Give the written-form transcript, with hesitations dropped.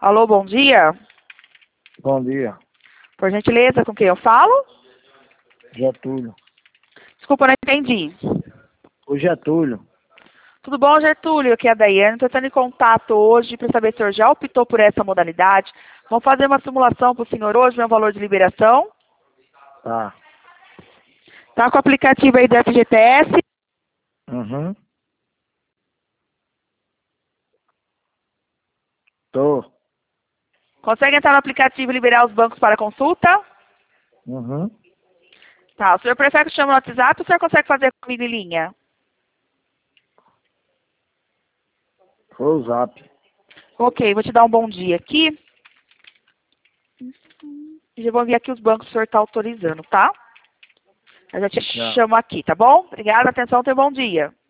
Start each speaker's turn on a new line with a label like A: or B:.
A: Alô, bom dia.
B: Bom dia.
A: Por gentileza, com quem eu falo?
B: Getúlio.
A: Desculpa, eu não entendi.
B: O Getúlio.
A: Tudo bom, Getúlio? Aqui é a Daiane. Estou entrando em contato hoje para saber se o senhor já optou por essa modalidade. Vamos fazer uma simulação para o senhor hoje, ver um valor de liberação.
B: Tá.
A: Tá com o aplicativo aí do FGTS.
B: Uhum. Tô.
A: Consegue entrar no aplicativo e liberar os bancos para consulta?
B: Uhum.
A: Tá. O senhor prefere que eu chame no WhatsApp ou o senhor consegue fazer comigo em linha?
B: Foi o Zap.
A: Ok, vou te dar um bom dia aqui. E já vou enviar aqui os bancos que o senhor está autorizando, tá? Eu já te
B: Já.
A: chamo aqui, tá bom? Obrigada, atenção, tenha um bom dia.